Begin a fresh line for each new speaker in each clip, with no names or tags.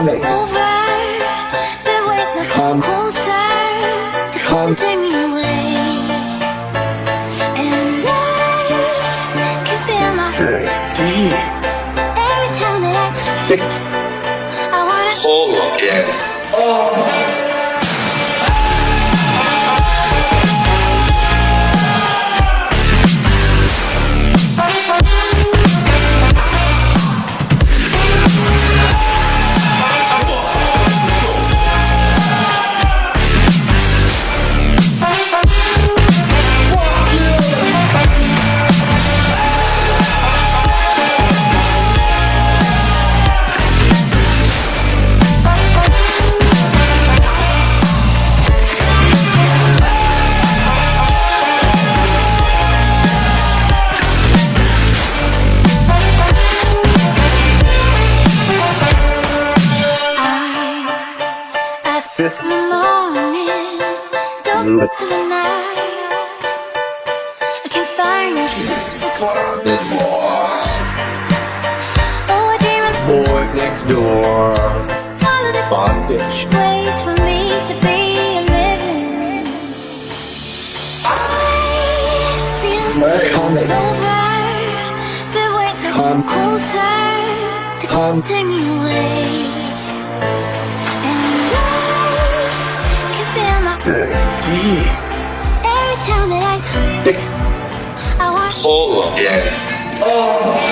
coming
over, but wait, now
Come.
closer.
Come.
Take me away, and I can feel my
deep
every time that
stick
I wanna.
hold on. Yeah.
Fist
In the morning, don't
Look.
in the night. I can't find you. Oh, I dream of
boy next door
all of the
bondage
ways for me to be a living. I feel
coming
over, but wait, now
Come.
closer.
Come.
Take me away, and I can feel my
deep
every time that
stick
I want.
hold on. Yeah.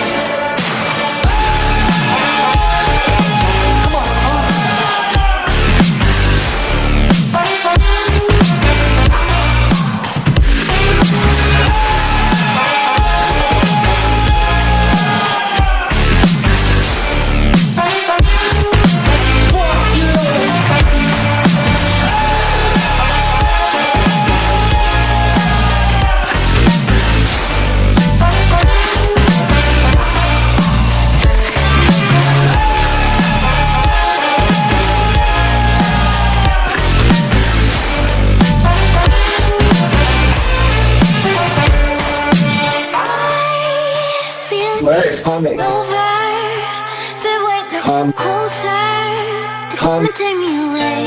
coming
Over, but wait, now
Come.
closer.
Come.
Take me away,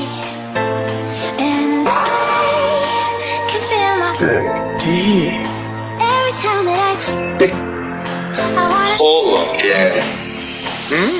and I can feel my
deep
every time that
stick
I wanna.
hold on. Yeah.